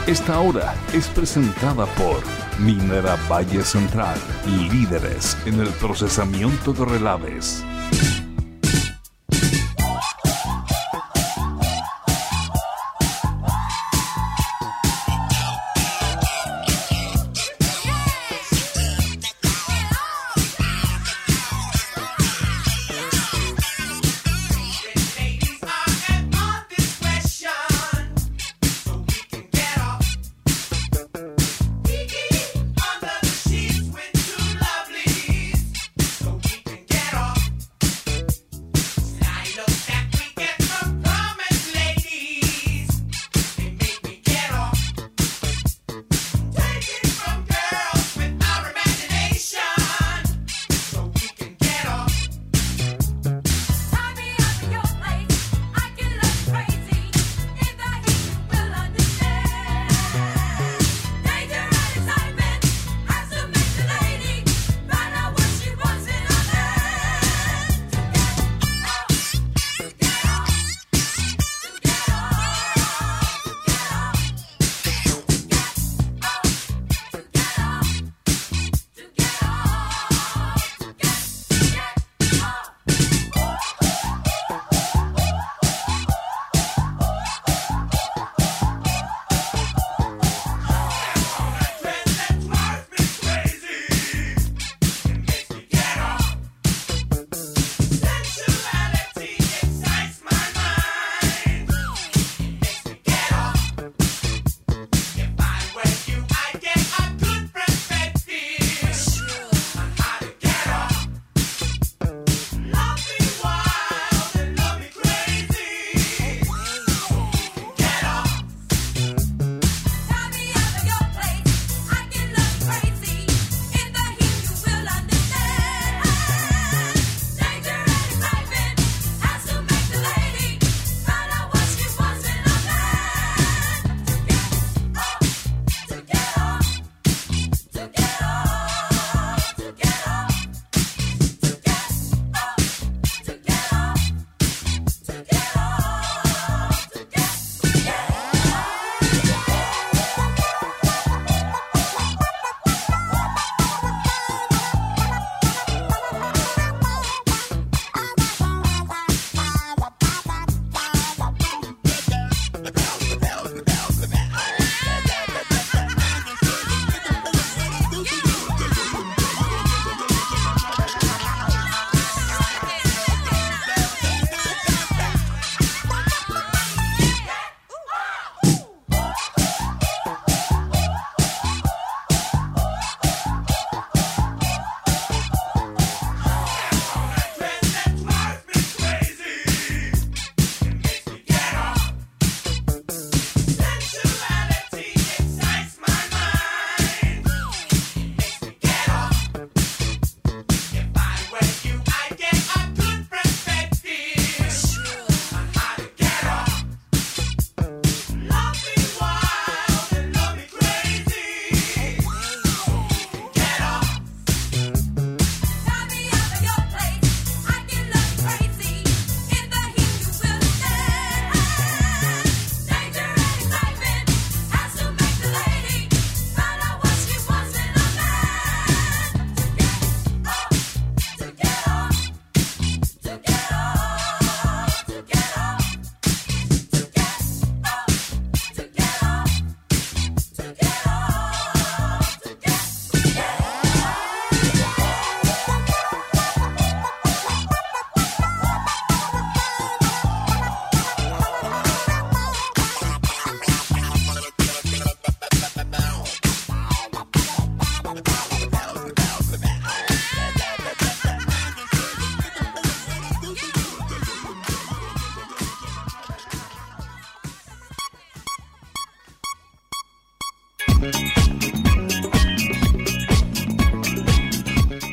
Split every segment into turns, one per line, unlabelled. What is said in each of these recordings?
Esta hora es presentada por Minera Valle Central, líderes en el procesamiento de relaves.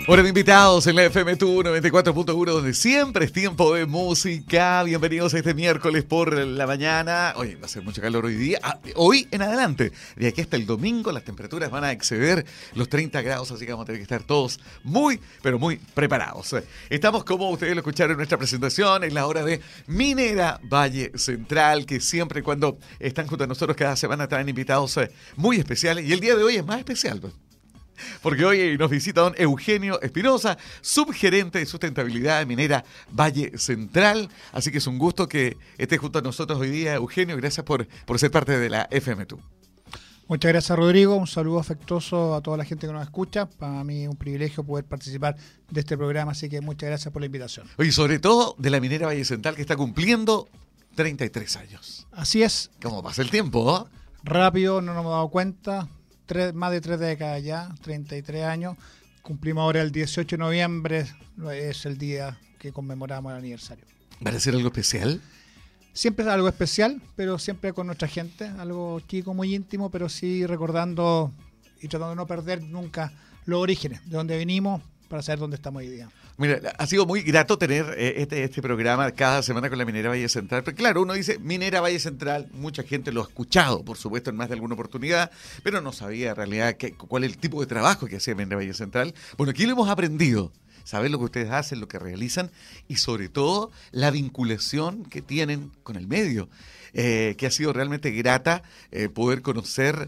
Hora de invitados en la FM2 94.1, donde siempre es tiempo de música. Bienvenidos a este miércoles por la mañana. Oye, va a ser mucho calor hoy día. Hoy en adelante, de aquí hasta el domingo, las temperaturas van a exceder los 30 grados, así que vamos a tener que estar todos muy, pero muy preparados. Estamos, como ustedes lo escucharon en nuestra presentación, en la hora de Minera Valle Central, que siempre cuando están junto a nosotros cada semana traen invitados muy especiales. Y el día de hoy es más especial, pues. Porque hoy nos visita don Eugenio Espinosa, subgerente de sustentabilidad de Minera Valle Central. Así que es un gusto que esté junto a nosotros hoy día, Eugenio. Gracias por ser parte de la FM2.
Muchas gracias, Rodrigo. Un saludo afectuoso a toda la gente que nos escucha. Para mí es un privilegio poder participar de este programa, así que muchas gracias por la invitación.
Oye, sobre todo de la Minera Valle Central, que está cumpliendo 33 años.
Así es.
¿Cómo pasa el tiempo?
Rápido, no nos hemos dado cuenta. Más de 3 décadas ya, 33 años. Cumplimos ahora el 18 de noviembre, es el día que conmemoramos el aniversario.
¿Va a ser algo especial?
Siempre es algo especial, pero siempre con nuestra gente, algo chico, muy íntimo, pero sí recordando y tratando de no perder nunca los orígenes, de dónde venimos, para saber dónde estamos hoy día.
Mira, ha sido muy grato tener este programa cada semana con la Minera Valle Central. Pero claro, uno dice Minera Valle Central, mucha gente lo ha escuchado, por supuesto, en más de alguna oportunidad, pero no sabía en realidad cuál es el tipo de trabajo que hacía Minera Valle Central. Bueno, aquí lo hemos aprendido. Saber lo que ustedes hacen, lo que realizan y sobre todo la vinculación que tienen con el medio, que ha sido realmente grata poder conocer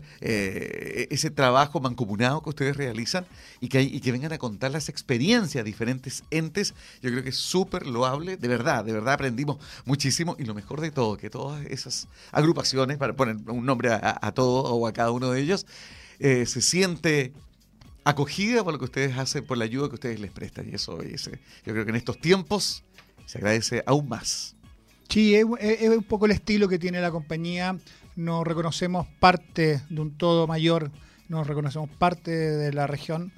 ese trabajo mancomunado que ustedes realizan y que vengan a contar las experiencias de diferentes entes. Yo creo que es súper loable, de verdad aprendimos muchísimo y lo mejor de todo, que todas esas agrupaciones, para poner un nombre a todo o a cada uno de ellos, se siente acogida por lo que ustedes hacen, por la ayuda que ustedes les prestan. Y eso, yo creo que en estos tiempos se agradece aún más.
Sí, es un poco el estilo que tiene la compañía. Nos reconocemos parte de un todo mayor, nos reconocemos parte de la región.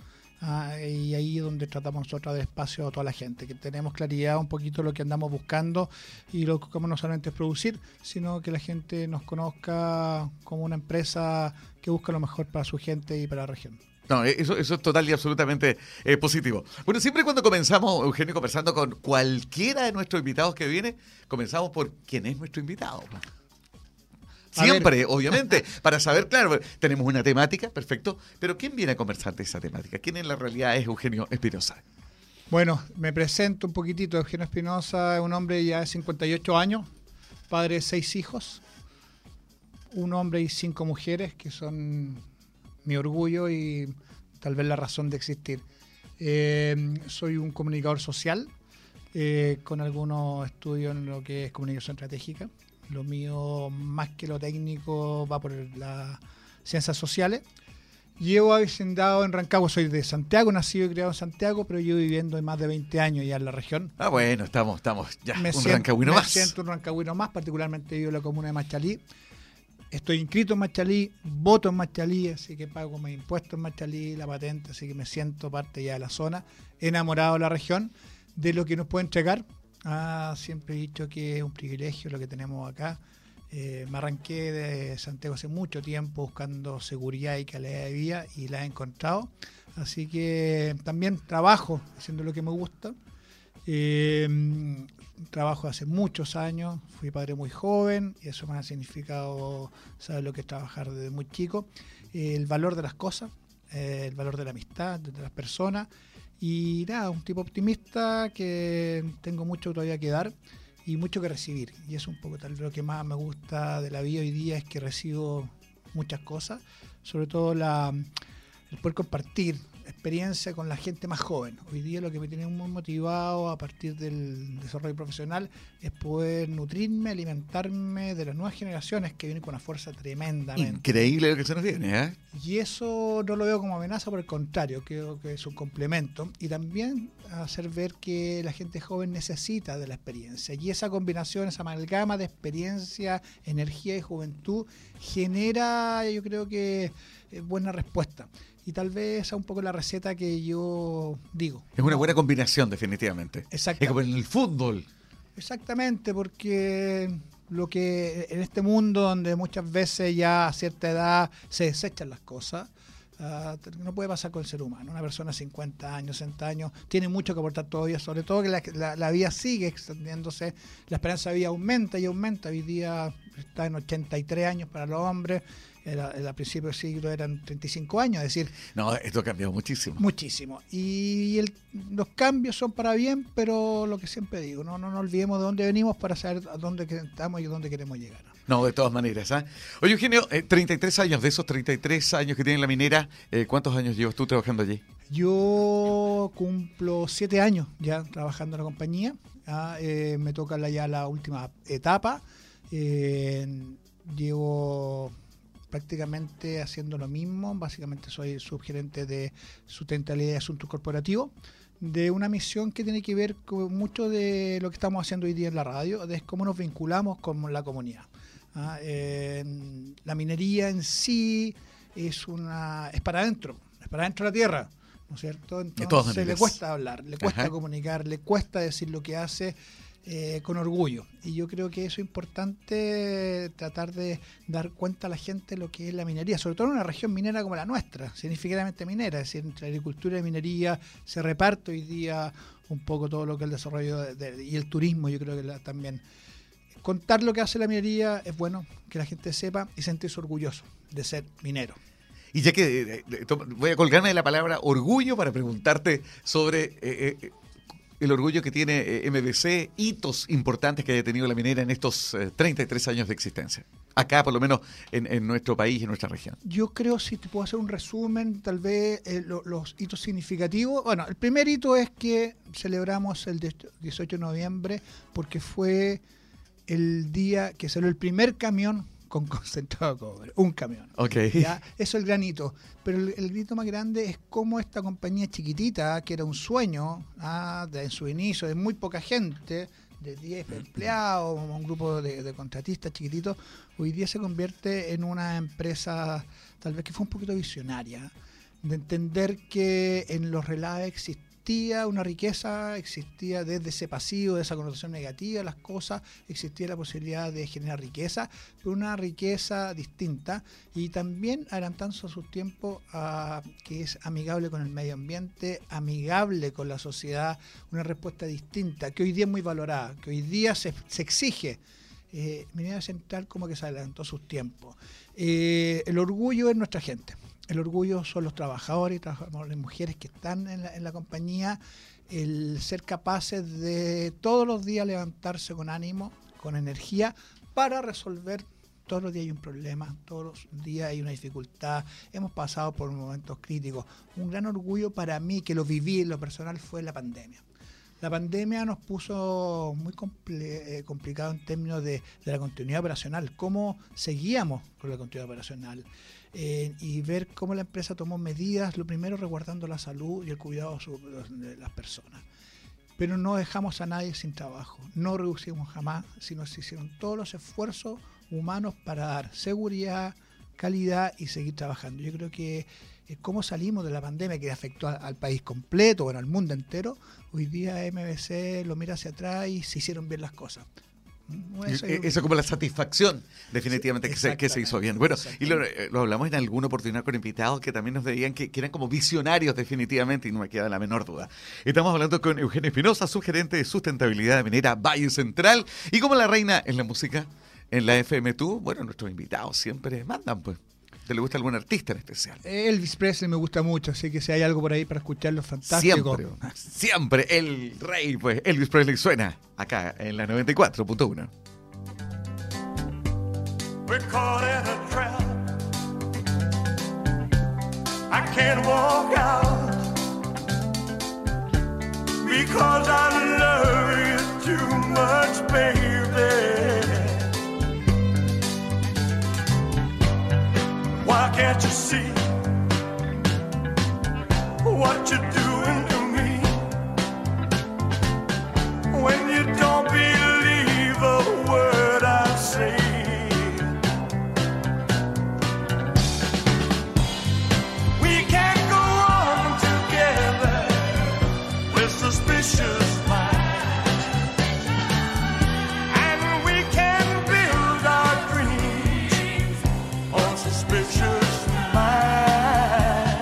Y ahí es donde tratamos nosotros de espacio a toda la gente, que tenemos claridad un poquito de lo que andamos buscando y lo que buscamos no solamente es producir, sino que la gente nos conozca como una empresa que busca lo mejor para su gente y para la región.
No, eso es total y absolutamente positivo. Bueno, siempre cuando comenzamos, Eugenio, conversando con cualquiera de nuestros invitados que viene, comenzamos por quién es nuestro invitado. Siempre, obviamente, para saber, claro, tenemos una temática, perfecto, pero ¿quién viene a conversar de esa temática? ¿Quién en la realidad es Eugenio Espinosa?
Bueno, me presento un poquitito. Eugenio Espinosa es un hombre ya de 58 años, padre de 6 hijos, un hombre y 5 mujeres que son mi orgullo y tal vez la razón de existir. Soy un comunicador social con algunos estudios en lo que es comunicación estratégica. Lo mío, más que lo técnico, va por las ciencias sociales. Llevo avecindado en Rancagua, soy de Santiago, nacido y criado en Santiago, pero llevo viviendo más de 20 años ya en la región.
Ah, bueno, estamos ya, rancagüino más.
Me siento un rancagüino más, particularmente vivo en la comuna de Machalí. Estoy inscrito en Machalí, voto en Machalí, así que pago mis impuestos en Machalí, la patente, así que me siento parte ya de la zona, enamorado de la región, de lo que nos puede entregar. Siempre he dicho que es un privilegio lo que tenemos acá. Me arranqué de Santiago hace mucho tiempo buscando seguridad y calidad de vida y la he encontrado. Así que también trabajo haciendo lo que me gusta. Trabajo hace muchos años, fui padre muy joven y eso me ha significado saber lo que es trabajar desde muy chico, el valor de las cosas, el valor de la amistad, de las personas y nada, un tipo optimista que tengo mucho todavía que dar y mucho que recibir y es un poco tal vez lo que más me gusta de la vida hoy día es que recibo muchas cosas, sobre todo el poder compartir experiencia con la gente más joven. Hoy día lo que me tiene muy motivado a partir del desarrollo profesional es poder nutrirme, alimentarme de las nuevas generaciones que vienen con una fuerza tremendamente.
Increíble lo que se nos viene, ¿eh?
Y eso no lo veo como amenaza, por el contrario, creo que es un complemento. Y también hacer ver que la gente joven necesita de la experiencia. Y esa combinación, esa amalgama de experiencia, energía y juventud genera, yo creo que, buena respuesta. Y tal vez es un poco la receta que yo digo.
Es una buena combinación, definitivamente.
Exacto.
Es como en el fútbol.
Exactamente, porque lo que en este mundo donde muchas veces ya a cierta edad se desechan las cosas, No puede pasar con el ser humano. Una persona de 50 años, 60 años, tiene mucho que aportar todavía, sobre todo que la vida sigue extendiéndose, la esperanza de vida aumenta y aumenta. Hoy día está en 83 años para los hombres, al principio del siglo eran 35 años, es decir...
No, esto ha cambiado muchísimo.
Muchísimo. Y los cambios son para bien, pero lo que siempre digo, no olvidemos de dónde venimos para saber a dónde estamos y a dónde queremos llegar.
No, de todas maneras. Oye, Eugenio, 33 años, de esos 33 años que tiene la minera, ¿cuántos años llevas tú trabajando allí?
Yo cumplo 7 años ya trabajando en la compañía. Me toca ya la última etapa. Llevo prácticamente haciendo lo mismo. Básicamente soy subgerente de sustentabilidad y asuntos corporativos, de una misión que tiene que ver con mucho de lo que estamos haciendo hoy día en la radio, de cómo nos vinculamos con la comunidad. La minería en sí es para adentro de la tierra, ¿no es cierto? Entonces le cuesta hablar, le cuesta comunicar, le cuesta decir lo que hace con orgullo. Y yo creo que eso es importante, tratar de dar cuenta a la gente de lo que es la minería, sobre todo en una región minera como la nuestra, significativamente minera, es decir, entre agricultura y minería se reparte hoy día un poco todo lo que es el desarrollo y el turismo. Yo creo que también contar lo que hace la minería es bueno, que la gente sepa y sentirse orgulloso de ser minero.
Y ya que voy a colgarme de la palabra orgullo para preguntarte sobre el orgullo que tiene MBC, hitos importantes que haya tenido la minera en estos 33 años de existencia. Acá, por lo menos, en nuestro país, en nuestra región.
Yo creo, si te puedo hacer un resumen, tal vez los hitos significativos. Bueno, el primer hito es que celebramos el 18 de noviembre porque fue el día que salió el primer camión con concentrado de cobre, un camión.
Okay.
¿Ya? Eso es el gran hito. Pero el grito más grande es cómo esta compañía chiquitita, que era un sueño en su inicio, de muy poca gente, de 10 empleados, un grupo de contratistas chiquititos, hoy día se convierte en una empresa tal vez que fue un poquito visionaria, de entender que en los relaves existía una riqueza, existía desde ese pasivo, de esa connotación negativa de las cosas, existía la posibilidad de generar riqueza, pero una riqueza distinta y también adelantándose a su tiempo, que es amigable con el medio ambiente, amigable con la sociedad, una respuesta distinta, que hoy día es muy valorada, que hoy día se exige. Minera Central como que se adelantó a sus tiempos. El orgullo es nuestra gente. El orgullo son los trabajadores y trabajadoras, mujeres que están en la compañía, el ser capaces de todos los días levantarse con ánimo, con energía, para resolver. Todos los días hay un problema, todos los días hay una dificultad, hemos pasado por momentos críticos. Un gran orgullo para mí, que lo viví en lo personal, fue la pandemia. La pandemia nos puso muy complicado en términos de la continuidad operacional, cómo seguíamos con la continuidad operacional. Y ver cómo la empresa tomó medidas, lo primero resguardando la salud y el cuidado de las personas. Pero no dejamos a nadie sin trabajo, no reducimos jamás, sino se hicieron todos los esfuerzos humanos para dar seguridad, calidad y seguir trabajando. Yo creo que cómo salimos de la pandemia que afectó al país completo, bueno, al mundo entero, hoy día MBC lo mira hacia atrás y se hicieron bien las cosas.
Eso como la satisfacción, definitivamente, sí, que se hizo bien. Bueno, y lo hablamos en alguna oportunidad con invitados que también nos veían que eran como visionarios, definitivamente, y no me queda la menor duda. Estamos hablando con Eugenio Espinosa, subgerente de sustentabilidad de minera Valle Central, y como la reina en la música, en la FM2, bueno, nuestros invitados siempre mandan, pues. ¿Te le gusta algún artista en especial?
Elvis Presley me gusta mucho, así que si hay algo por ahí para escucharlo, fantástico.
Siempre el rey, pues Elvis Presley suena acá en la 94.1. We're caught in a trap. I can't walk out because I love you too much, baby. Why can't you see what you're doing to me when you don't believe a word I say? We can't go on together with suspicious minds, and we can build our dreams on suspicious minds.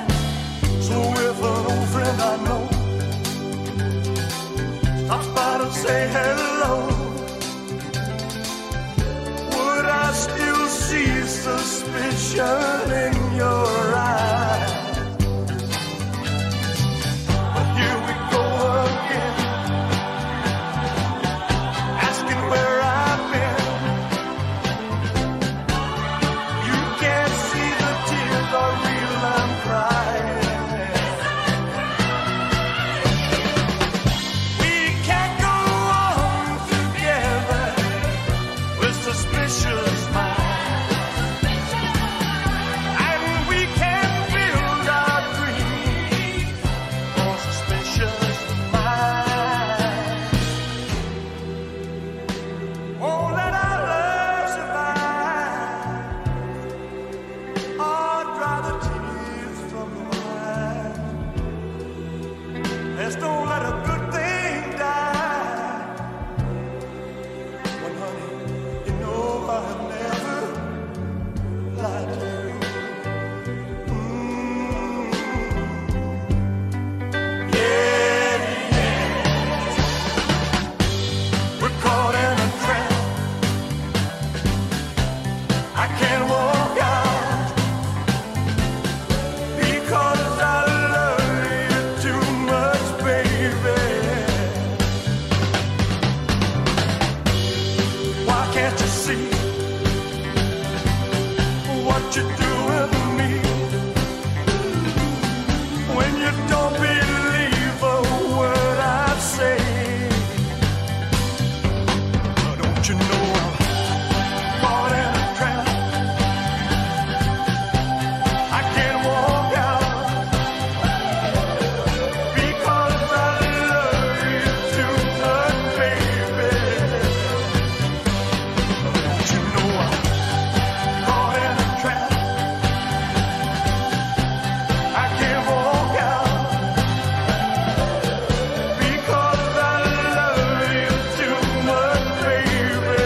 suspicion in your eyes. But here we go again, asking where I've been. You can't see the tears are real, I'm crying. We can't go on together with suspicious minds. And we can't build our dreams on suspicious minds. Won't let our love survive or dry the tears from your eyes. Let's don't let a good thing die. When honey, you know I've never lied to you. Yeah, yeah. We're caught in a trap. I can't walk out because I love you too much, baby. Why can't you see what you're doing to me? When you don't believe a word I say, don't you know I'm caught in a trap? I can't walk out because I love you too much, baby. Don't you know I'm caught in a trap? I can't walk out because I love you too much, baby.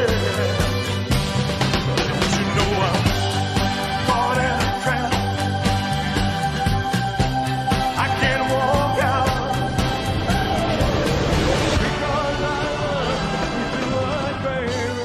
Don't you know I'm caught in a trap? I can't walk out because I love you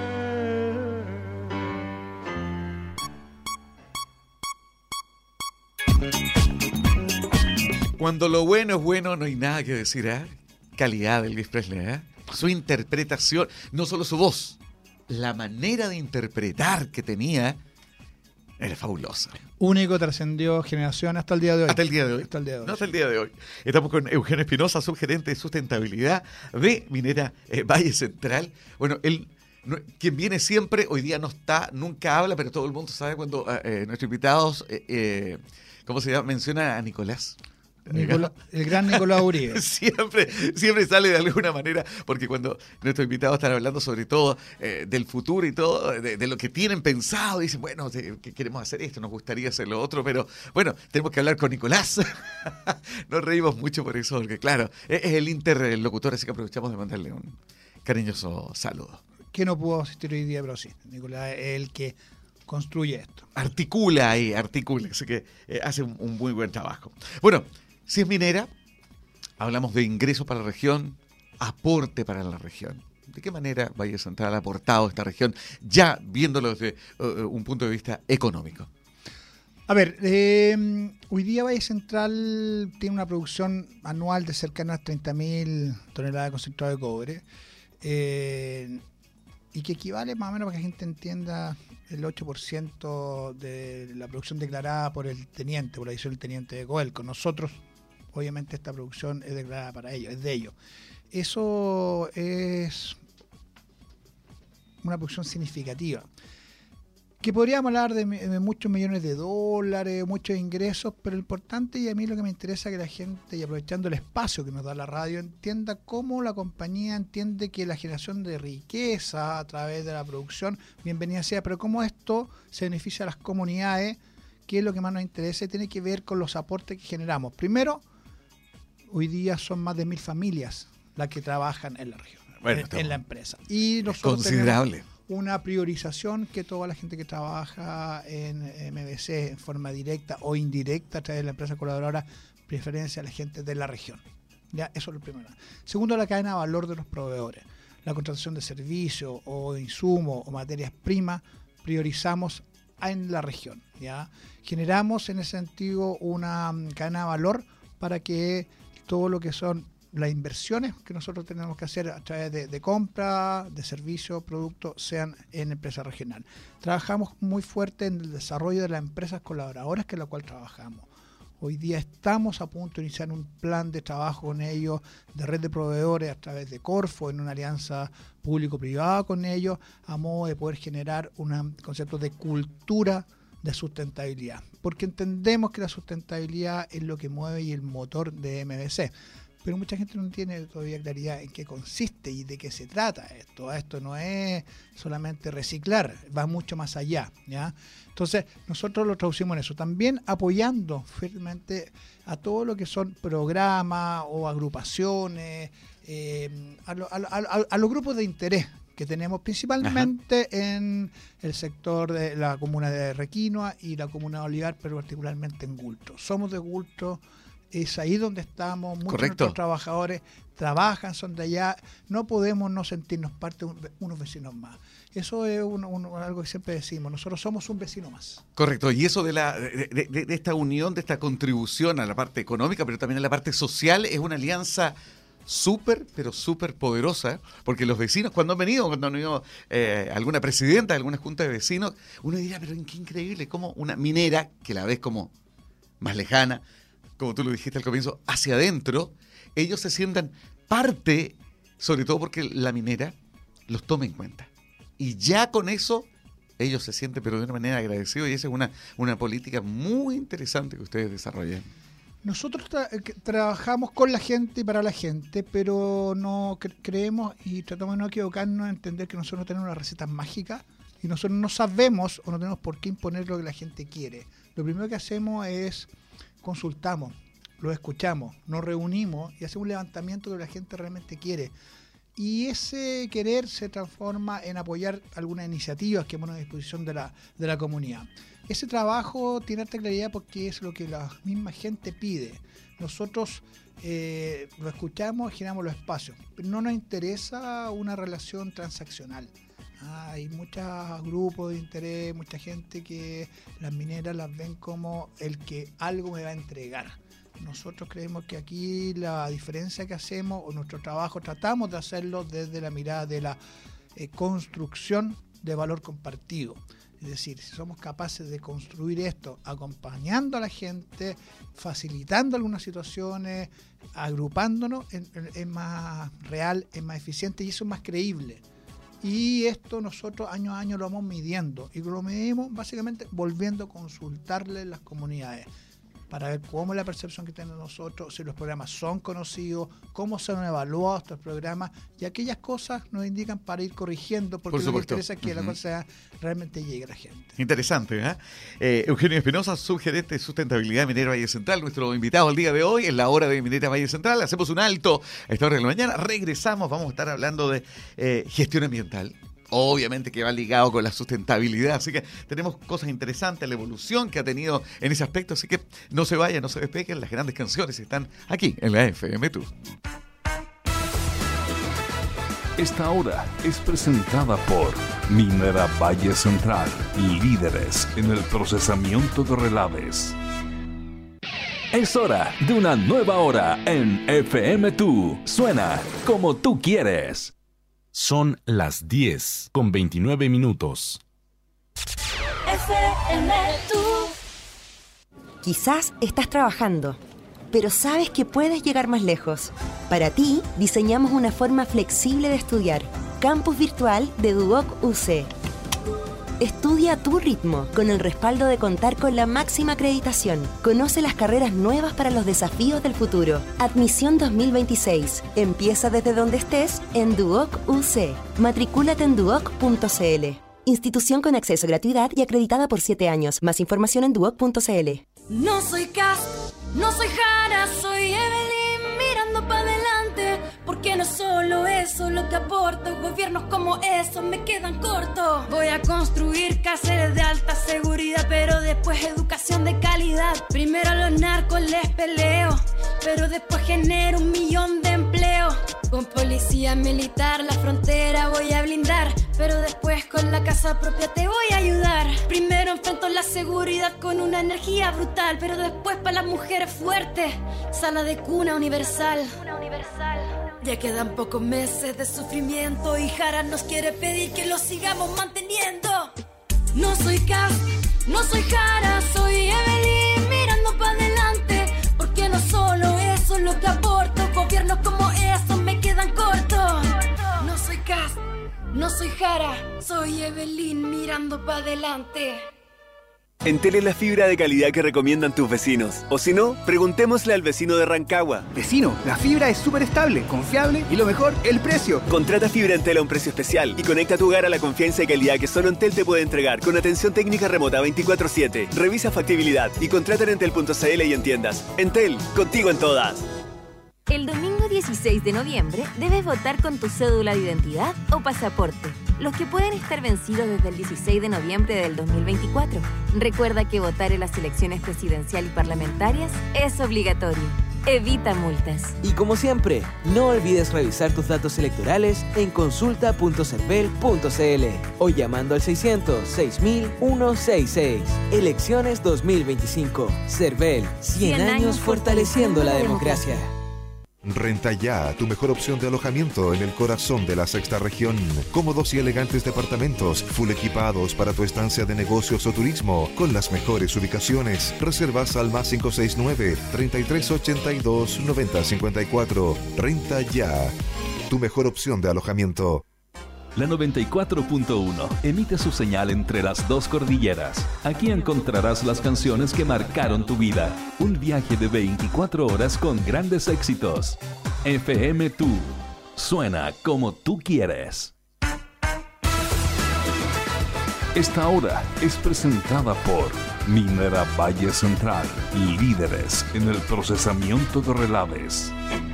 too much, baby.
Cuando lo bueno es bueno, no hay nada que decir, ¿eh? Calidad de Elvis Presley, ¿eh? Su interpretación, no solo su voz, la manera de interpretar que tenía era fabulosa.
Único, trascendió generación hasta el día de hoy.
Hasta el día de hoy.
Hasta el día de hoy.
No, hasta el día de hoy. Estamos con Eugenio Espinosa, subgerente de sustentabilidad de Minera Valle Central. Bueno, él, quien viene siempre, hoy día no está, nunca habla, pero todo el mundo sabe cuando nuestros invitados, ¿cómo se llama? Menciona a Nicolás.
El gran Nicolás Uribe.
Siempre sale de alguna manera, porque cuando nuestros invitados están hablando sobre todo del futuro y todo, de lo que tienen pensado, dicen, bueno, que queremos hacer esto, nos gustaría hacer lo otro, pero bueno, tenemos que hablar con Nicolás. Nos reímos mucho por eso, porque claro, es el interlocutor, así que aprovechamos de mandarle un cariñoso saludo.
Que no pudo asistir hoy día, pero sí, Nicolás es el que construye esto.
Articula, así que hace un muy buen trabajo. Bueno, si es minera, hablamos de ingresos para la región, aporte para la región. ¿De qué manera Valle Central ha aportado a esta región, ya viéndolo desde un punto de vista económico?
A ver, hoy día Valle Central tiene una producción anual de cercana a 30.000 toneladas de concentrado de cobre, y que equivale más o menos, para que la gente entienda, el 8% de la producción declarada por el teniente, por la edición del teniente de Codelco. Nosotros, obviamente, esta producción es declarada para ellos, es de ellos. Eso es una producción significativa. Que podríamos hablar de muchos millones de dólares, muchos ingresos, pero lo importante, y a mí lo que me interesa, es que la gente, y aprovechando el espacio que nos da la radio, entienda cómo la compañía entiende que la generación de riqueza a través de la producción, bienvenida sea, pero cómo esto se beneficia a las comunidades, que es lo que más nos interesa, y tiene que ver con los aportes que generamos. Primero, hoy día son más de 1.000 familias las que trabajan en la región, bueno, en la empresa. Y nosotros
considerable.
Una priorización que toda la gente que trabaja en MBC en forma directa o indirecta a través de la empresa colaboradora, preferencia a la gente de la región. Ya, eso es lo primero. Segundo, la cadena de valor de los proveedores. La contratación de servicios o insumos o materias primas, priorizamos en la región, ¿ya? Generamos en ese sentido una cadena de valor para que todo lo que son las inversiones que nosotros tenemos que hacer a través de compra, de servicios, productos, sean en empresa regional. Trabajamos muy fuerte en el desarrollo de las empresas colaboradoras con las cuales trabajamos. Hoy día estamos a punto de iniciar un plan de trabajo con ellos, de red de proveedores a través de Corfo, en una alianza público-privada con ellos, a modo de poder generar un concepto de cultura de sustentabilidad. Porque entendemos que la sustentabilidad es lo que mueve y el motor de MBC. Pero mucha gente no tiene todavía claridad en qué consiste y de qué se trata esto. Esto no es solamente reciclar, va mucho más allá, ¿ya? Entonces, nosotros lo traducimos en eso. También apoyando firmemente a todo lo que son programas o agrupaciones, a los grupos de interés que tenemos principalmente en el sector de la comuna de Requinoa y la comuna de Olivar, pero particularmente en Gulto. Somos de Gulto. Es ahí donde estamos, muchos de nuestros trabajadores trabajan, son de allá, no podemos no sentirnos parte de unos vecinos más. Eso es algo que siempre decimos, nosotros somos un vecino más.
Correcto, y eso de esta unión, de esta contribución a la parte económica, pero también a la parte social, es una alianza pero súper poderosa, porque los vecinos, cuando han venido alguna presidenta, alguna junta de vecinos, uno dirá, pero qué increíble, como una minera, que la ves como más lejana, como tú lo dijiste al comienzo, hacia adentro, ellos se sientan parte, sobre todo porque la minera los toma en cuenta. Y ya con eso, ellos se sienten, pero de una manera agradecidos, y esa es una política muy interesante que ustedes desarrollan.
Nosotros trabajamos con la gente y para la gente, pero no creemos y tratamos de no equivocarnos, entender que nosotros no tenemos una receta mágica y nosotros no sabemos o no tenemos por qué imponer lo que la gente quiere. Lo primero que hacemos es consultamos, los escuchamos, nos reunimos y hacemos un levantamiento de lo que la gente realmente quiere. Y ese querer se transforma en apoyar algunas iniciativas que ponemos a disposición de la comunidad. Ese trabajo tiene alta claridad porque es lo que la misma gente pide. Nosotros lo escuchamos, generamos los espacios, pero no nos interesa una relación transaccional. Hay muchos grupos de interés, mucha gente que las mineras las ven como el que algo me va a entregar. Nosotros creemos que aquí la diferencia que hacemos o nuestro trabajo tratamos de hacerlo desde la mirada de la construcción de valor compartido. Es decir, si somos capaces de construir esto acompañando a la gente, facilitando algunas situaciones, agrupándonos, es más real, es más eficiente y eso es más creíble. Y esto nosotros año a año lo vamos midiendo y lo medimos básicamente volviendo a consultarle las comunidades para ver cómo es la percepción que tienen nosotros, si los programas son conocidos, cómo son evaluados estos programas y aquellas cosas nos indican para ir corrigiendo porque lo que interesa es que la cosa realmente llegue a la gente.
Interesante, ¿eh? Eugenio Espinosa, subgerente de sustentabilidad de Minera Valle Central, nuestro invitado el día de hoy en la hora de Minera Valle Central. Hacemos un alto a esta hora de la mañana, regresamos, vamos a estar hablando de gestión ambiental. Obviamente que va ligado con la sustentabilidad, así que tenemos cosas interesantes, la evolución que ha tenido en ese aspecto, así que no se vayan, no se despeguen, las grandes canciones están aquí en la FM Tour.
Esta hora es presentada por Minera Valle Central, líderes en el procesamiento de relaves. Es hora de una nueva hora en FM Tour. Suena como tú quieres.
Son las 10:29.
FM Tour. Quizás estás trabajando, pero sabes que puedes llegar más lejos. Para ti, diseñamos una forma flexible de estudiar. Campus virtual de Duoc UC. Estudia a tu ritmo, con el respaldo de contar con la máxima acreditación. Conoce las carreras nuevas para los desafíos del futuro. Admisión 2026. Empieza desde donde estés en Duoc UC. Matricúlate en duoc.cl. Institución con acceso a gratuidad y acreditada por 7 años. Más información en duoc.cl.
No soy Cas, no soy Jara, soy Evelyn mirando para adelante. Porque no solo eso lo que aporto, gobiernos como esos me quedan cortos. Voy a construir cárceles de alta seguridad, pero después educación de calidad. Primero a los narcos les peleo, pero después genero 1 millón de empleos. Con policía militar la frontera voy a blindar, pero después con la casa propia te voy a ayudar. Primero enfrento la seguridad con una energía brutal, pero después para las mujeres fuertes, sala de cuna universal. Ya quedan pocos meses de sufrimiento y Jara nos quiere pedir que lo sigamos manteniendo. No soy Cass, no soy Jara, soy Evelyn mirando para adelante, porque no solo eso es lo que aporto, gobiernos como esos me quedan cortos. No soy Cass, no soy Jara, soy Evelyn mirando para adelante.
Entel es la fibra de calidad que recomiendan tus vecinos. O si no, preguntémosle al vecino de Rancagua.
Vecino, la fibra es súper estable, confiable y lo mejor, el precio.
Contrata fibra Entel a un precio especial y conecta tu hogar a la confianza y calidad que solo Entel te puede entregar con atención técnica remota 24/7. Revisa factibilidad y contrata en entel.cl y en tiendas. Entel, contigo en todas.
El domingo 16 de noviembre debes votar con tu cédula de identidad o pasaporte, los que pueden estar vencidos desde el 16 de noviembre del 2024. Recuerda que votar en las elecciones presidencial y parlamentarias es obligatorio. Evita multas.
Y como siempre, no olvides revisar tus datos electorales en consulta.cervel.cl o llamando al 600-6000-166. Elecciones 2025. Cervel, 100 años fortaleciendo la democracia.
Renta Ya, tu mejor opción de alojamiento en el corazón de la sexta región. Cómodos y elegantes departamentos, full equipados para tu estancia de negocios o turismo, con las mejores ubicaciones. Reservas al más 569-3382-9054. Renta Ya, tu mejor opción de alojamiento.
La 94.1 emite su señal entre las dos cordilleras. Aquí encontrarás las canciones que marcaron tu vida. Un viaje de 24 horas con grandes éxitos. FM Tú. Suena como tú quieres. Esta hora es presentada por Minera Valle Central. Líderes en el procesamiento de relaves.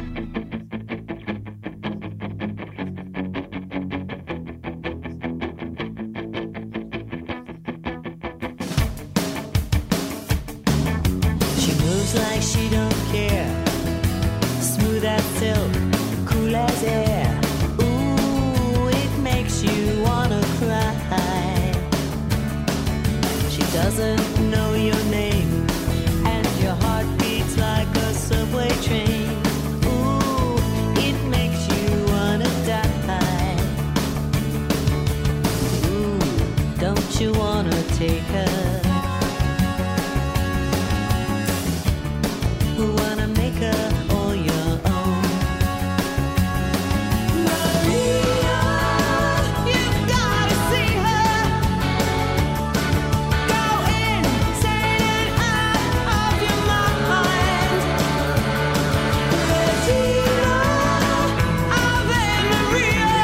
Like she don't care, smooth as silk, cool as air. Ooh, it makes you wanna cry. She doesn't know your name, and your heart beats like a subway train. Ooh, it makes you wanna die. Ooh, don't you wanna take her? Who wanna make her all your own? Maria, you've gotta see her. Go insane and out of your mind. Regina, Ave Maria,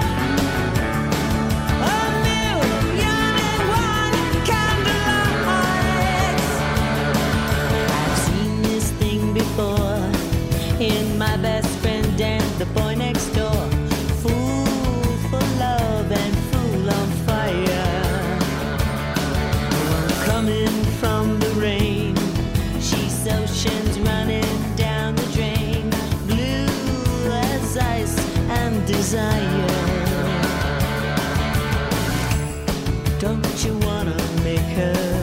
a million and one candlelights. I've seen this before in my best friend and the boy next door. Fool for love and fool on fire. One coming from the rain, she's oceans running down the drain. Blue as ice and desire. Don't you wanna make her?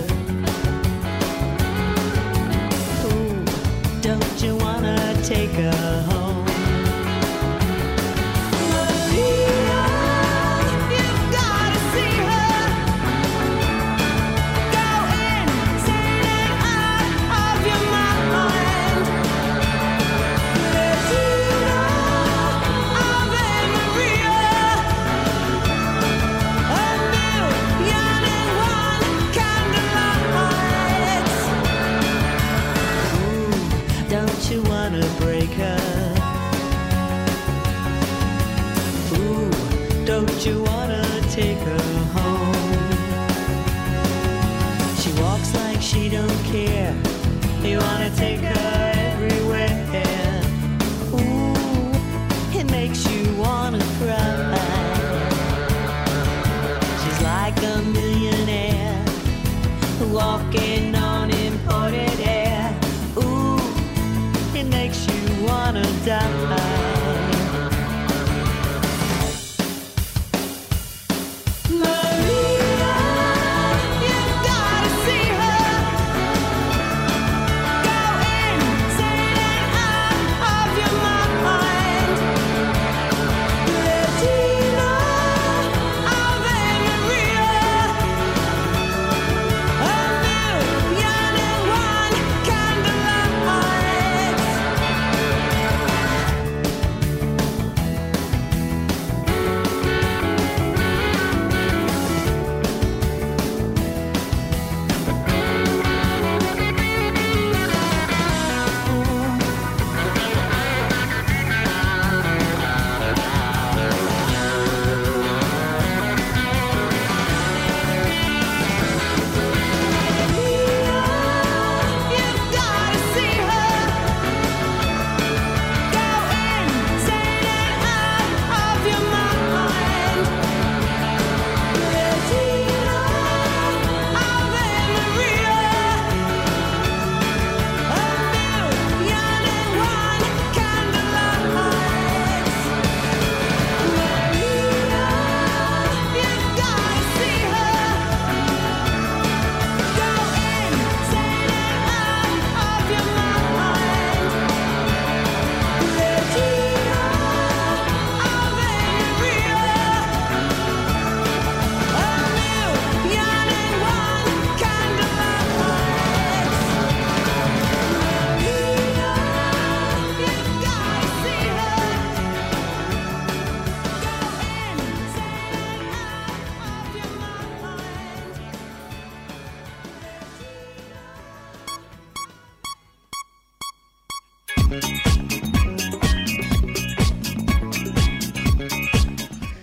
Don't you wanna take her home? Maria, you've gotta see her. Go insane and out of your mind. Regina, Ave Maria, a million and one candlelights. Don't you wanna break her? Ooh, don't you wanna take her home? She walks like she don't care. You wanna take her everywhere. Ooh, it makes you wanna cry. She's like a millionaire walking on imported air. Ooh, it makes you wanna die.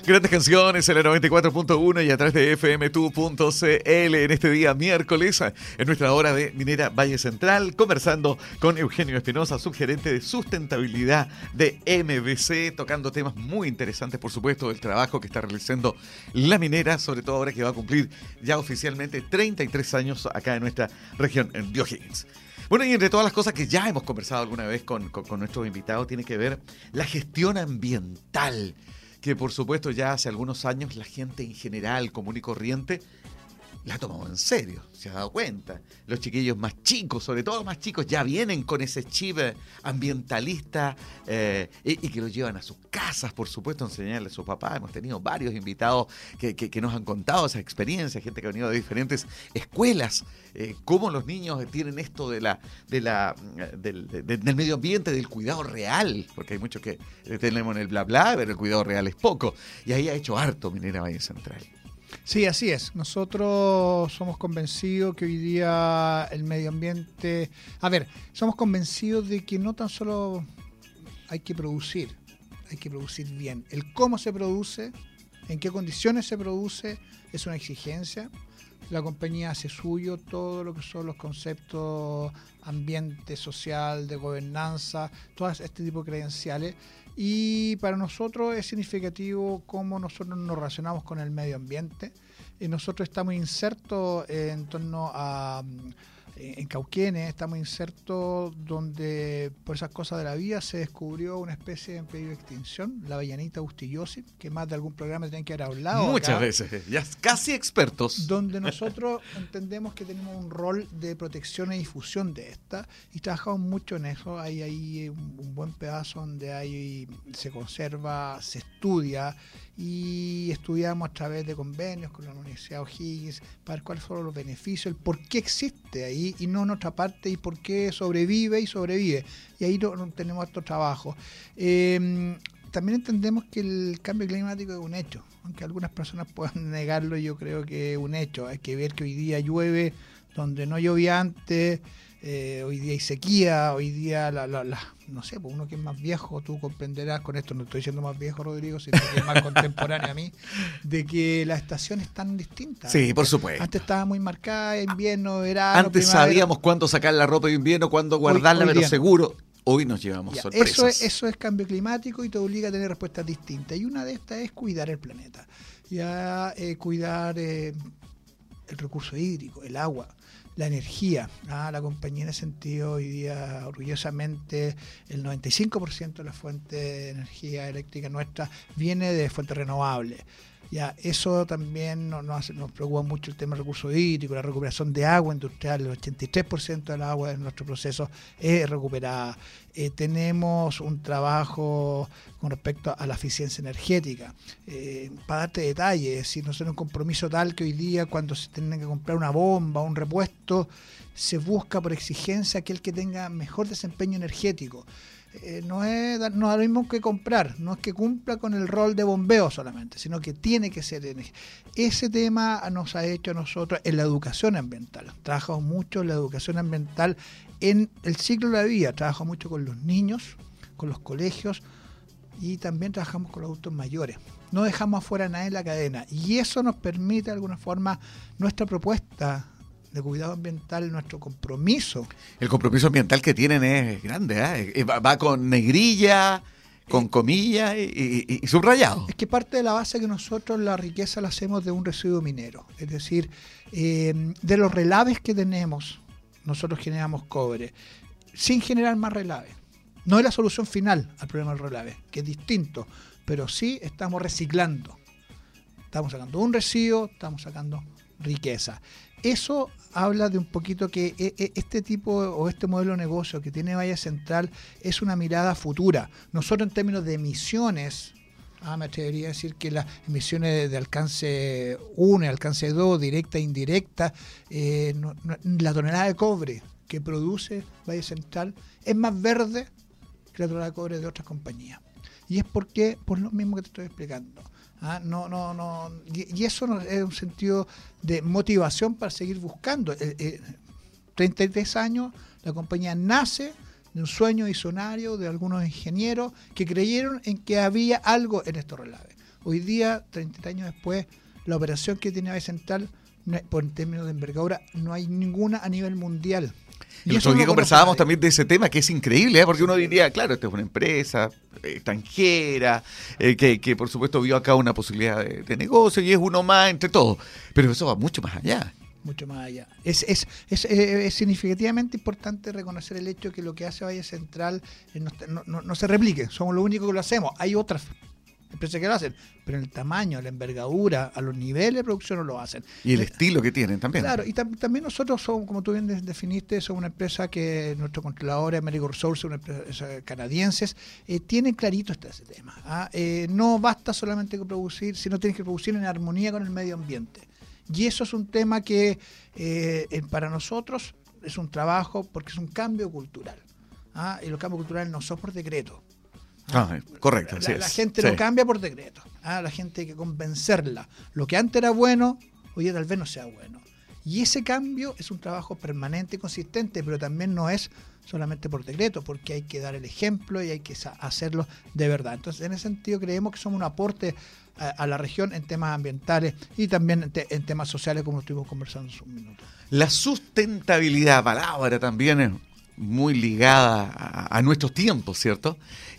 Grandes canciones en la 94.1 y a través de fm2.cl en este día miércoles, en nuestra hora de Minera Valle Central, conversando con Eugenio Espinosa, subgerente de sustentabilidad de MVC, tocando temas muy interesantes, por supuesto, del trabajo que está realizando la minera, sobre todo ahora que va a cumplir ya oficialmente 33 años acá en nuestra región, en O'Higgins. Bueno, y entre todas las cosas que ya hemos conversado alguna vez con nuestros invitados, tiene que ver la gestión ambiental, que por supuesto ya hace algunos años la gente en general, común y corriente, la ha tomado en serio, se ha dado cuenta. Los chiquillos más chicos, sobre todo los más chicos, ya vienen con ese chip ambientalista y que lo llevan a sus casas, por supuesto, a enseñarle a sus papás. Hemos tenido varios invitados que nos han contado esas experiencias, gente que ha venido de diferentes escuelas, cómo los niños tienen esto del medio ambiente, del cuidado real, porque hay muchos que tenemos en el bla bla, pero el cuidado real es poco. Y ahí ha hecho harto Minera Valle Central.
Sí, así es. Nosotros somos convencidos que hoy día el medio ambiente... somos convencidos de que no tan solo hay que producir bien. El cómo se produce, en qué condiciones se produce, es una exigencia. La compañía hace suyo todo lo que son los conceptos ambiente, social, de gobernanza, todo este tipo de credenciales. Y para nosotros es significativo cómo nosotros nos relacionamos con el medio ambiente. Nosotros estamos insertos en torno a... En Cauquenes estamos insertos donde por esas cosas de la vida se descubrió una especie en peligro de extinción, la ballenita bustillosis, que más de algún programa tienen que haber hablado.
Muchas
acá,
veces, ya casi expertos.
Donde nosotros entendemos que tenemos un rol de protección y difusión de esta y trabajamos mucho en eso. Hay ahí un buen pedazo donde se conserva, se estudia y estudiamos a través de convenios con la Universidad de O'Higgins para ver cuáles fueron los beneficios, el por qué existe ahí y no en otra parte y por qué sobrevive. Y ahí tenemos estos trabajos. También entendemos que el cambio climático es un hecho, aunque algunas personas puedan negarlo, yo creo que es un hecho. Hay que ver que hoy día llueve donde no llovía antes. Hoy día hay sequía, hoy día no sé, pues uno que es más viejo, tú comprenderás, con esto no estoy diciendo más viejo, Rodrigo, sino que es más contemporáneo a mí, de que las estaciones están distintas.
Sí, por supuesto.
Antes estaba muy marcada, invierno, verano,
antes
primavera.
Sabíamos cuándo sacar la ropa de invierno, cuándo guardarla, pero seguro. Hoy nos llevamos sorpresas.
Eso es cambio climático y te obliga a tener respuestas distintas. Y una de estas es cuidar el planeta. Cuidar el recurso hídrico, el agua, la energía. La compañía en ese sentido hoy día orgullosamente el 95% de la fuente de energía eléctrica nuestra viene de fuentes renovables. Eso también nos preocupa mucho el tema del recurso hídrico, la recuperación de agua industrial. El 83% del agua de nuestro proceso es recuperada. Tenemos un trabajo con respecto a la eficiencia energética. Para darte detalles, si no es un compromiso tal que hoy día cuando se tiene que comprar una bomba o un repuesto, se busca por exigencia aquel que tenga mejor desempeño energético. No es lo mismo que comprar, no es que cumpla con el rol de bombeo solamente, sino que tiene que ser energía. Ese tema nos ha hecho a nosotros en la educación ambiental. Trabajamos mucho en la educación ambiental en el ciclo de la vida. Trabajamos mucho con los niños, con los colegios y también trabajamos con los adultos mayores. No dejamos afuera a nadie en la cadena y eso nos permite de alguna forma nuestra propuesta de cuidado ambiental, nuestro compromiso.
El compromiso ambiental que tienen es grande, va con negrilla, con comillas y subrayado.
Es que parte de la base que nosotros la riqueza la hacemos de un residuo minero, es decir, de los relaves que tenemos, nosotros generamos cobre, sin generar más relaves. No es la solución final al problema del relave, que es distinto, pero sí estamos reciclando. Estamos sacando un residuo, estamos sacando riqueza. Eso habla de un poquito que este tipo o este modelo de negocio que tiene Valle Central es una mirada futura. Nosotros en términos de emisiones, me atrevería a decir que las emisiones de alcance 1 y alcance 2, directa e indirecta, la tonelada de cobre que produce Valle Central es más verde que la tonelada de cobre de otras compañías. Y es por lo mismo que te estoy explicando. Y eso es un sentido de motivación para seguir buscando. 33 años, la compañía nace de un sueño visionario de algunos ingenieros que creyeron en que había algo en estos relaves. Hoy día, 30 años después, la operación que tiene Valle Central, por términos de envergadura, no hay ninguna a nivel mundial.
Y eso que conversábamos también de ese tema, que es increíble, porque uno diría, claro, esta es una empresa extranjera, que por supuesto vio acá una posibilidad de negocio y es uno más entre todos, pero eso va mucho más allá.
Mucho más allá. Es significativamente importante reconocer el hecho que lo que hace Valle Central no se replique, somos los únicos que lo hacemos, hay otras empresas que lo hacen, pero en el tamaño, la envergadura, a los niveles de producción no lo hacen.
Y el estilo que tienen también.
Claro, y también nosotros somos, como tú bien definiste, somos una empresa que nuestro controlador, American Resources, una empresa canadienses, tienen clarito ese tema. No basta solamente con producir, sino tienes que producir en armonía con el medio ambiente. Y eso es un tema que para nosotros es un trabajo porque es un cambio cultural. Y los cambios culturales no son por decreto.
Correcto.
La gente no cambia por decreto. La gente hay que convencerla. Lo que antes era bueno, hoy día tal vez no sea bueno. Y ese cambio es un trabajo permanente y consistente, pero también no es solamente por decreto, porque hay que dar el ejemplo y hay que hacerlo de verdad. Entonces, en ese sentido, creemos que somos un aporte a la región en temas ambientales y también en temas sociales, como estuvimos conversando hace un minuto.
La sustentabilidad, palabra también muy ligada a nuestros tiempos, ¿cierto?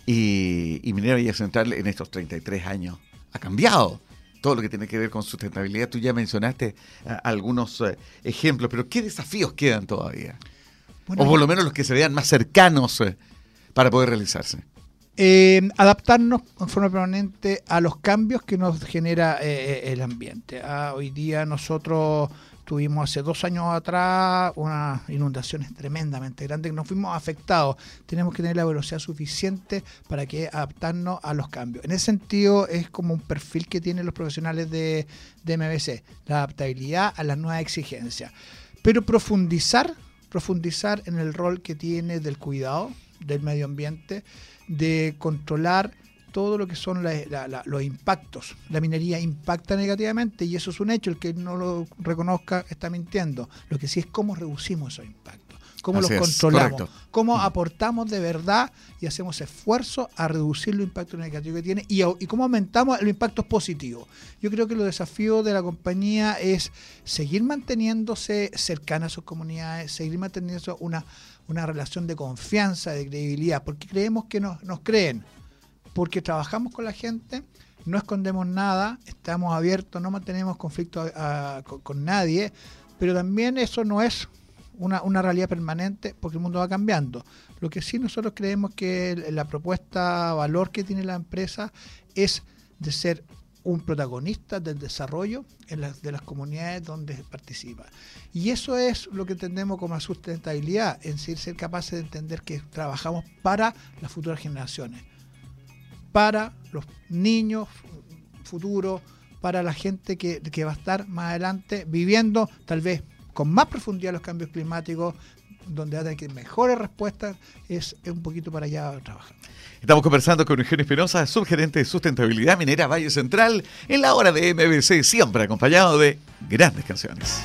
Y Minera Valle Central en estos 33 años ha cambiado todo lo que tiene que ver con sustentabilidad. Tú ya mencionaste algunos ejemplos, pero ¿qué desafíos quedan todavía? Bueno, o por lo menos los que se vean más cercanos para poder realizarse.
Adaptarnos en forma permanente a los cambios que nos genera el ambiente. Hoy día nosotros tuvimos hace 2 años atrás unas inundaciones tremendamente grandes que nos fuimos afectados. Tenemos que tener la velocidad suficiente para que adaptarnos a los cambios. En ese sentido es como un perfil que tienen los profesionales de MBC, la adaptabilidad a las nuevas exigencias. Pero profundizar en el rol que tiene del cuidado del medio ambiente, de controlar todo lo que son los impactos. La minería impacta negativamente y eso es un hecho. El que no lo reconozca está mintiendo. Lo que sí es cómo reducimos esos impactos, cómo los controlamos, cómo aportamos de verdad y hacemos esfuerzo a reducir los impactos negativos que tiene y cómo aumentamos los impactos positivos. Yo creo que los desafíos de la compañía es seguir manteniéndose cercana a sus comunidades, seguir manteniendo una relación de confianza, de credibilidad, porque creemos que nos creen. Porque trabajamos con la gente, no escondemos nada, estamos abiertos, no mantenemos conflictos con nadie, pero también eso no es una realidad permanente porque el mundo va cambiando. Lo que sí nosotros creemos que la propuesta valor que tiene la empresa es de ser un protagonista del desarrollo de las comunidades donde participa. Y eso es lo que entendemos como sustentabilidad, en ser capaces de entender que trabajamos para las futuras generaciones, para los niños futuros, para la gente que va a estar más adelante viviendo tal vez con más profundidad los cambios climáticos, donde va a tener que mejores respuestas, es un poquito para allá trabajar.
Estamos conversando con Eugenio Espinosa, subgerente de sustentabilidad Minera Valle Central, en la hora de MBC, siempre acompañado de grandes canciones.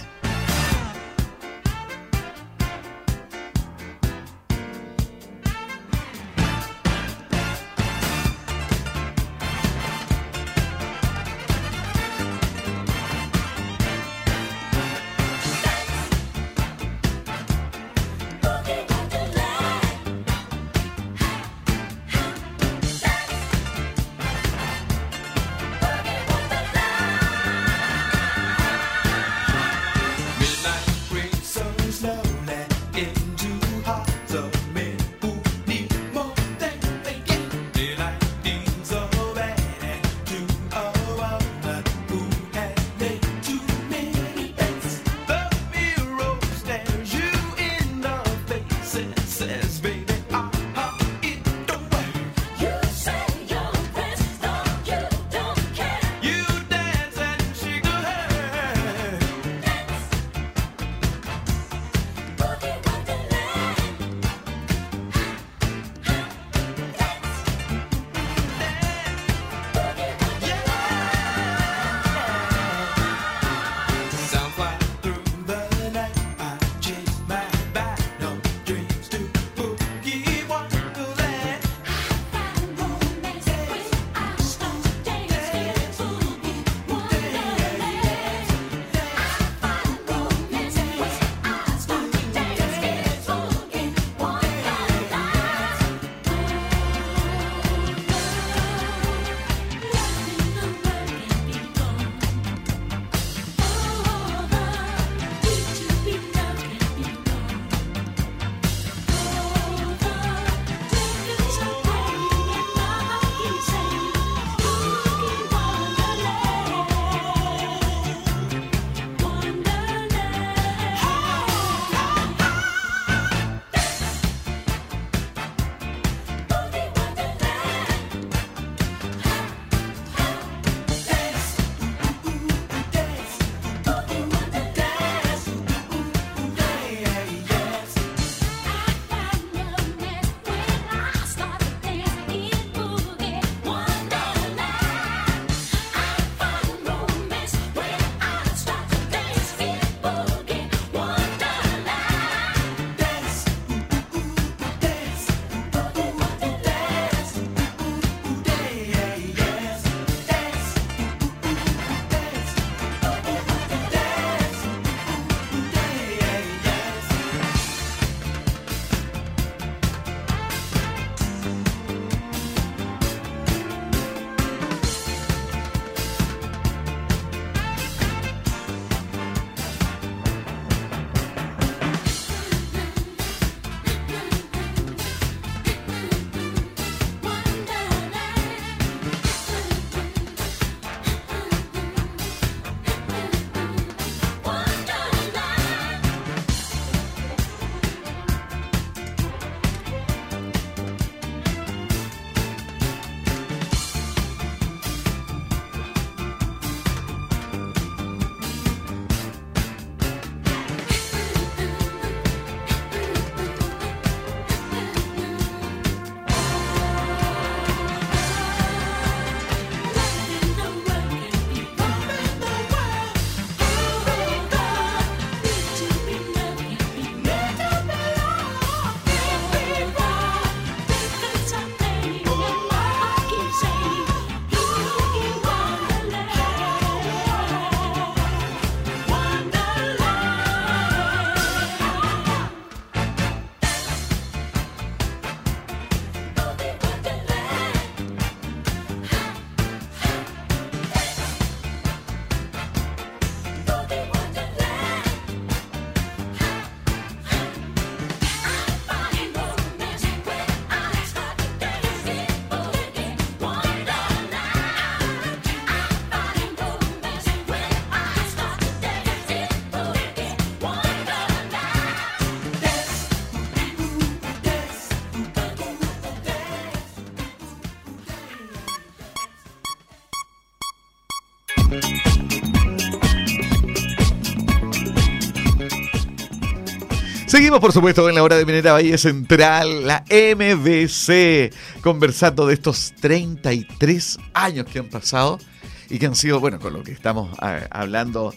Seguimos, por supuesto, en la hora de Minera Valle Central, la MBC, conversando de estos 33 años que han pasado y que han sido, bueno, con lo que estamos hablando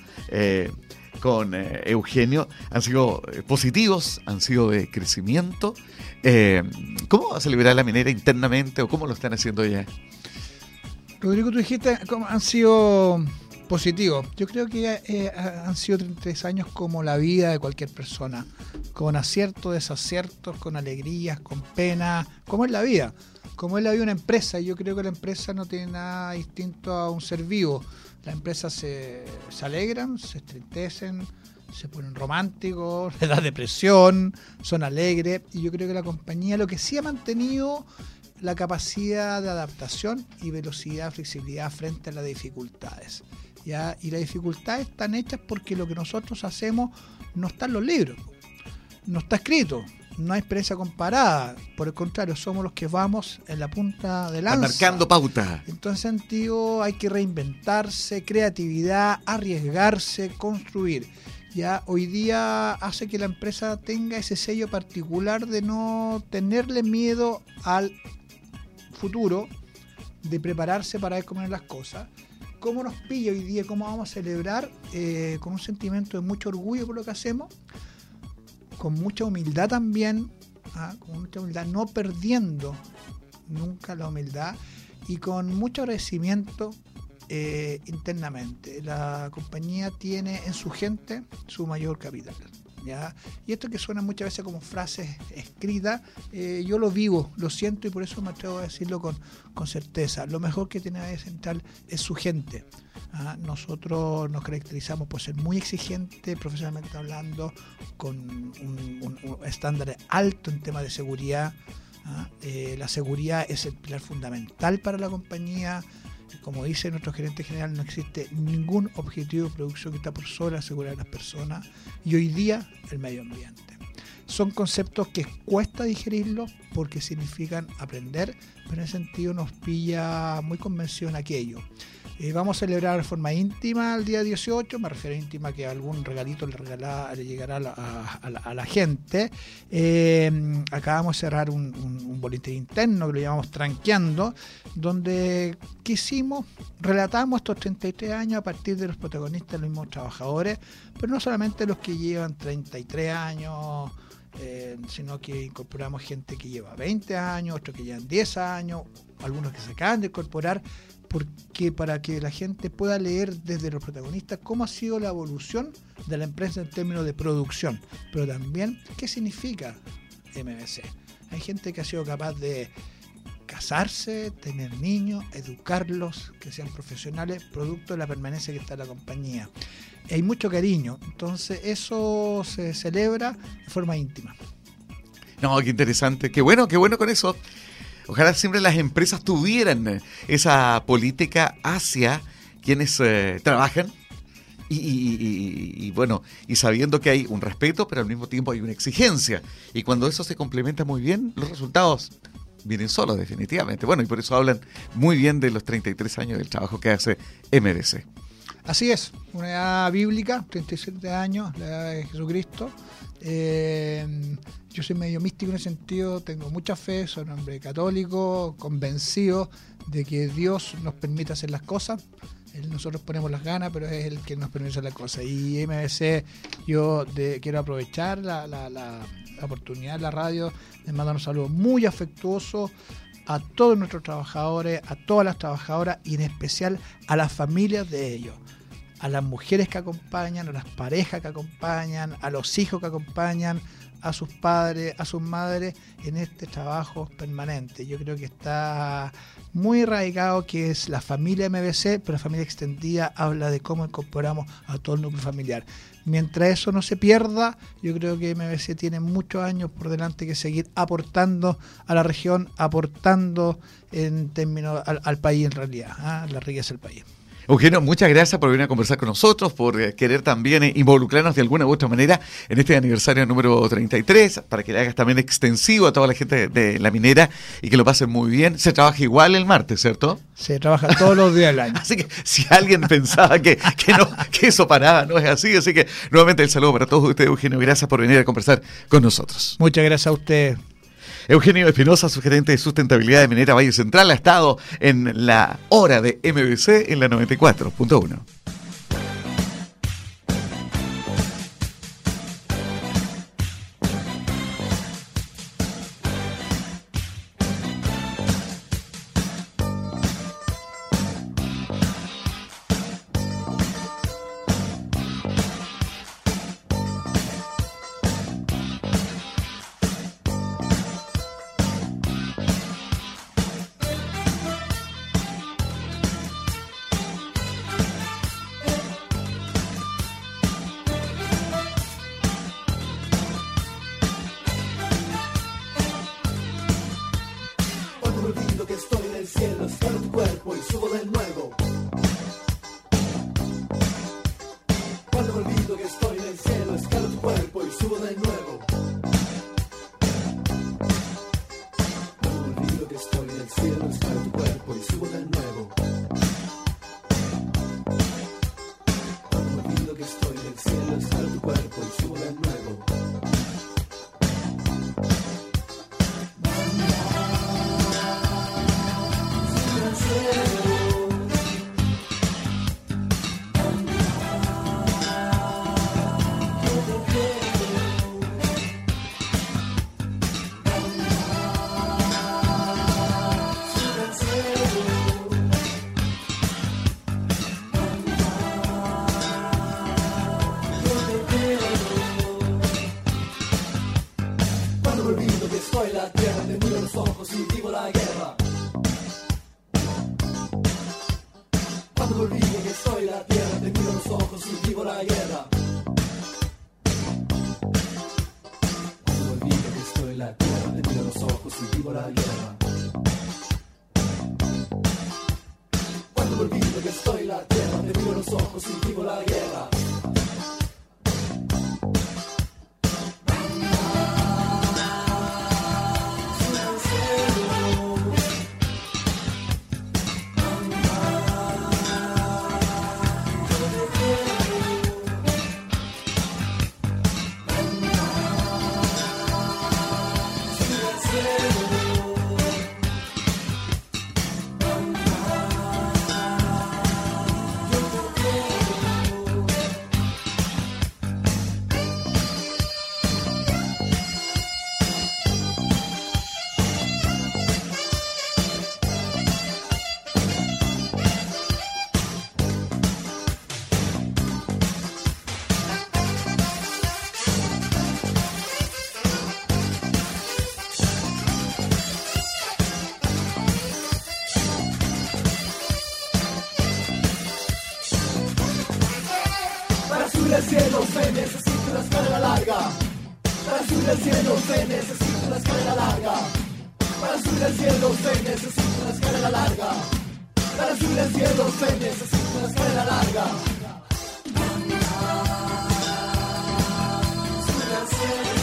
con Eugenio, han sido positivos, han sido de crecimiento. ¿Cómo va a celebrar la minera internamente o cómo lo están haciendo ya?
Rodrigo, tú dijiste cómo han sido positivos. Yo creo que han sido 33 años como la vida de cualquier persona, con aciertos, desaciertos, con alegrías, con penas, como es la vida. Como es la vida de una empresa, yo creo que la empresa no tiene nada distinto a un ser vivo. Las empresas se alegran, se entristecen, se ponen románticos, les da depresión, son alegres, y yo creo que la compañía lo que sí ha mantenido la capacidad de adaptación y velocidad, flexibilidad frente a las dificultades. ¿Ya? Y las dificultades están hechas porque lo que nosotros hacemos no está en los libros, no está escrito, no hay experiencia comparada, por el contrario, somos los que vamos en la punta de lanza.
Marcando pauta.
En todo sentido hay que reinventarse, creatividad, arriesgarse, construir. Ya hoy día hace que la empresa tenga ese sello particular de no tenerle miedo al futuro, de prepararse para ver cómo van las cosas. ¿Cómo nos pilla hoy día? ¿Cómo vamos a celebrar? Con un sentimiento de mucho orgullo por lo que hacemos, con mucha humildad también, con mucha humildad, no perdiendo nunca la humildad, y con mucho agradecimiento internamente. La compañía tiene en su gente su mayor capital, ¿ya? Y esto que suena muchas veces como frases escritas, yo lo vivo, lo siento, y por eso me atrevo a decirlo con certeza. Lo mejor que tiene Valle Central es su gente. Nosotros nos caracterizamos por ser muy exigentes, profesionalmente hablando, con un estándar alto en temas de seguridad. La seguridad es el pilar fundamental para la compañía. Como dice nuestro gerente general, no existe ningún objetivo de producción que está por sobre asegurar a las personas, y hoy día el medio ambiente. Son conceptos que cuesta digerirlos porque significan aprender, pero en ese sentido nos pilla muy convencido en aquello. Vamos a celebrar de forma íntima el día 18, me refiero a íntima que algún regalito le llegará a la gente. Acabamos de cerrar un boletín interno que lo llamamos Tranqueando, donde relatamos estos 33 años a partir de los protagonistas, los mismos trabajadores, pero no solamente los que llevan 33 años, sino que incorporamos gente que lleva 20 años, otros que llevan 10 años, algunos que se acaban de incorporar, porque para que la gente pueda leer desde los protagonistas cómo ha sido la evolución de la empresa en términos de producción, pero también qué significa MBC. Hay gente que ha sido capaz de casarse, tener niños, educarlos, que sean profesionales, producto de la permanencia que está en la compañía. Hay mucho cariño, entonces eso se celebra de forma íntima.
No, qué interesante, qué bueno con eso. Ojalá siempre las empresas tuvieran esa política hacia quienes trabajan y bueno, y sabiendo que hay un respeto, pero al mismo tiempo hay una exigencia. Y cuando eso se complementa muy bien, los resultados vienen solos, definitivamente. Bueno, y por eso hablan muy bien de los 33 años del trabajo que hace MBC.
Así es, una edad bíblica, 37 años, la edad de Jesucristo. Yo soy medio místico en ese sentido, tengo mucha fe, soy un hombre católico, convencido de que Dios nos permite hacer las cosas. Nosotros ponemos las ganas, pero es el que nos permite hacer las cosas. Y MBC, yo quiero aprovechar la oportunidad de la radio de mandar un saludo muy afectuoso a todos nuestros trabajadores, a todas las trabajadoras y en especial a las familias de ellos, a las mujeres que acompañan, a las parejas que acompañan, a los hijos que acompañan, a sus padres, a sus madres en este trabajo permanente. Yo creo que está muy arraigado que es la familia MBC, pero la familia extendida habla de cómo incorporamos a todo el núcleo familiar. Mientras eso no se pierda, yo creo que MBC tiene muchos años por delante que seguir aportando a la región, aportando en términos al país en realidad, la riqueza del país.
Eugenio, muchas gracias por venir a conversar con nosotros, por querer también involucrarnos de alguna u otra manera en este aniversario número 33, para que le hagas también extensivo a toda la gente de La Minera y que lo pasen muy bien. Se trabaja igual el martes, ¿cierto?
Se trabaja todos los días del año.
Así que si alguien pensaba que eso paraba, no es así. Así que nuevamente el saludo para todos ustedes, Eugenio. Gracias por venir a conversar con nosotros.
Muchas gracias a usted.
Eugenio Espinosa, subgerente de sustentabilidad de Minera Valle Central, ha estado en la hora de MBC en la 94.1.
subir al cielo se necesita una escalera larga. Para subir al cielo se necesita una escalera larga. Para subir al cielo se necesita una escalera larga. Para subir al cielo se necesita una escalera larga. Subir al cielo.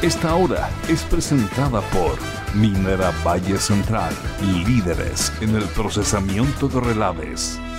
Esta hora es presentada por Minera Valle Central, líderes en el procesamiento de relaves.